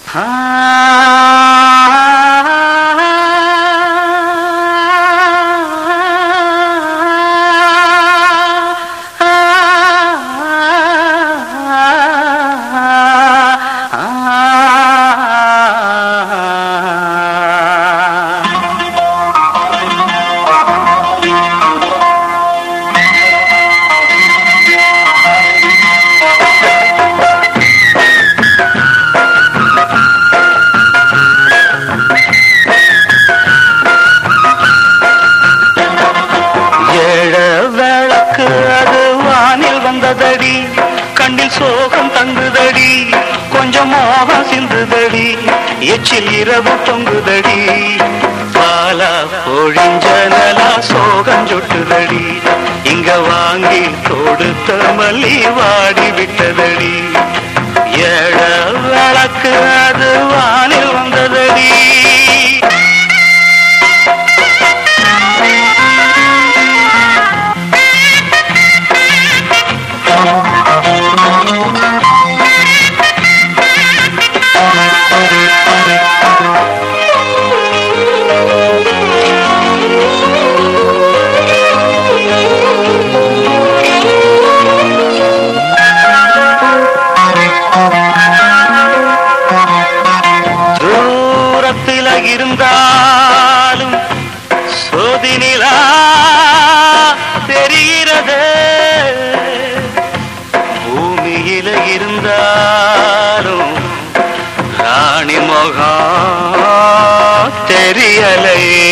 வந்ததடி கண்ணில் சோகம் தங்குதடி கொஞ்சம் மோகம் சிந்துதடி எச்சில் இரவு தொங்குதடி பாலா பொழிஞ்சனலா சோகம் சொட்டுதடி இங்க வாங்கி கொடுத்த மல்லி வாடி விட்டதடி ஏழ விளக்கு அது வானில் வந்ததடி இருந்தாலும் சோதினிலா தெரிகிறது பூமியில இருந்தாலும் ராணி முகம் தெரியலையே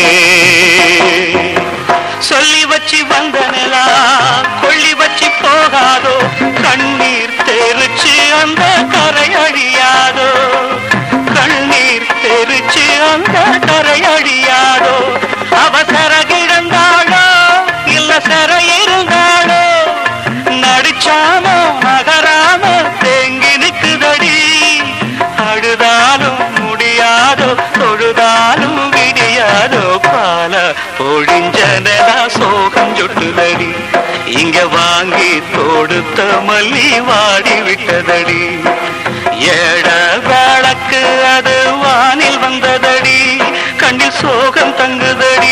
சொல்லி வச்சு வந்த நிலா கொள்ளி வச்சு போகாதோ கண்ணீர் தெரிச்சு அந்த கரை அழியாதோ கண்ணீர் தெரிச்சு அந்த கரை அழியாதோ அவசர கிடந்தாளோ இல்ல சர இருந்தாளோ நடிச்சாம மகராம தேங்கி நிக்குதடி அழுதாலும் முடியாதோ தொழுதாலும் விடியாதோ பால பொழிஞ்சனலா சோகம் சொட்டுதடி இங்க வாங்கி தொடுத்த மல்லி வாடி விட்டதடி ஏழ விளக்கு அது வானில் வந்ததடி கண்ணில் சோகம் தங்குதடி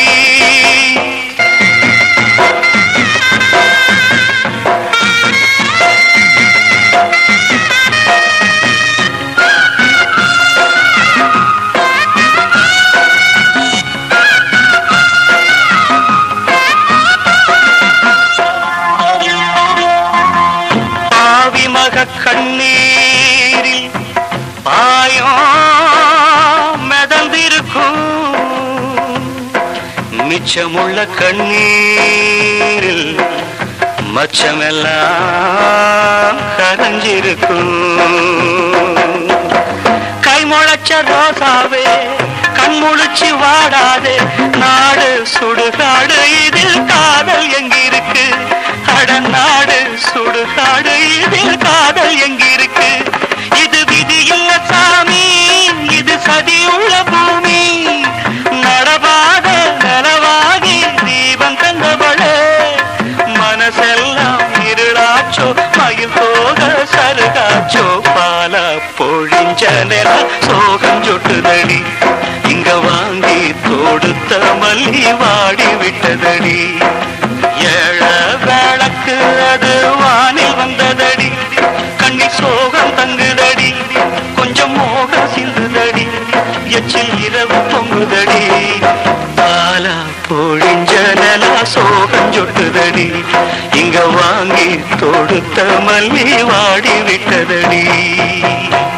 பாவி மக கண்ணீரில் பாயம் மிதந்திருக்கும் மிச்சமுள்ள கண்ணீரில் மச்சமெல்லாம் கரைஞ்சிருக்கும் கை முளைச்ச ரோசாவே கண் முழிச்சு வாடாதே நாடு சுடுகாடு இதில் காதல் எங்கிருக்கு அட நாடு சுடுகாடு இதில் காதல் எங்கிருக்கு இது விதி இல்ல சாமி இது சதியுள்ள பூமி நடவாத நலவாகி தீபம் தந்தவளே மனசெல்லாம் இருளாச்சோ மயில் போக சருகாச்சோ பால பொழிஞ்சனலா சோகம் சொட்டுதடி இங்க வாங்கி தொடுத்த மல்லி வாடி விட்டதடி ஏழ விளக்கு அது வானில் வந்ததடி கண்ணில் சோகம் தங்குதடி கொஞ்சம் மோகம் சிந்துதடி எச்சில் இரவு பொங்குதடி பாலா பொழிஞ்சனலா சோகம் சொட்டுதடி இங்க வாங்கி தொடுத்த மல்லி வாடி விட்டதடி